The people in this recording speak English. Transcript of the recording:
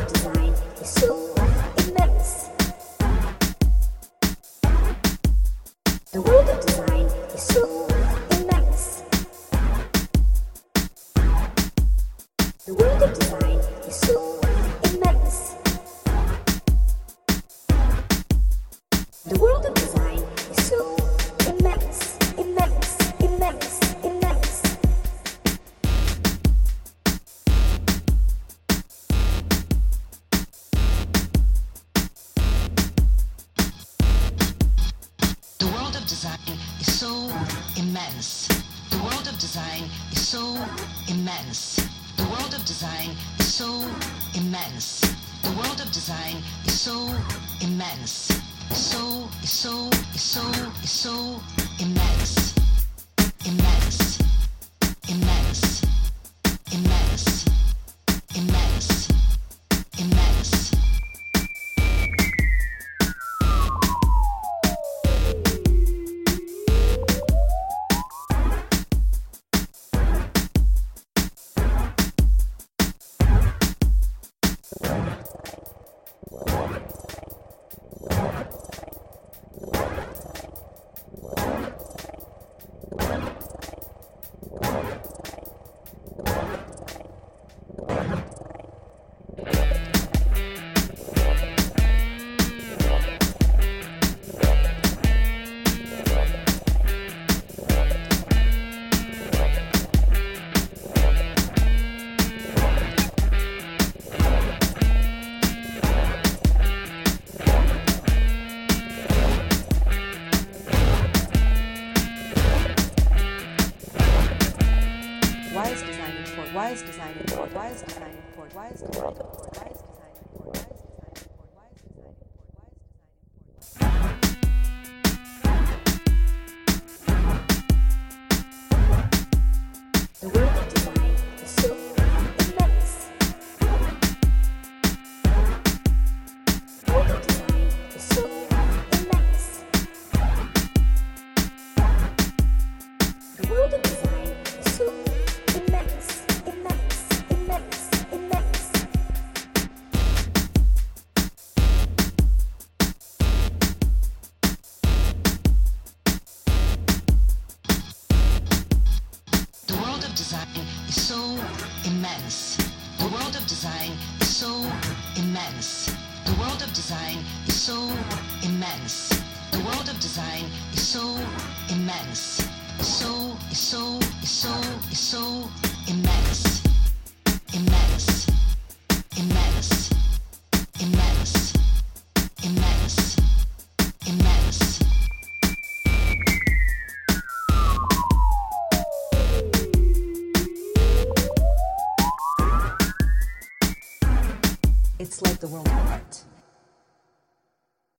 of design is so immense. The world of design is so immense. The world of design is so immense. The world of design is so immense, immense, immense, immense. The world of design is so immense. The world of design is so immense. The world of design is so immense. The world of design is so immense. So immense. Immense. Immense. Immense. Immense. Immense. Why is design important? Why is design important? Why is design important? Why is design important? Why is design important? Why is design important? Why is design important? The world of design is so immense. The world of design is so immense. The world of design is so immense, immense, immense, immense. The world of design is so immense. The world of design is so immense. The world of design is so immense. The world of design is so immense. So immense. Immense. Immense. Immense. Immense. Immense. It's like the world of art.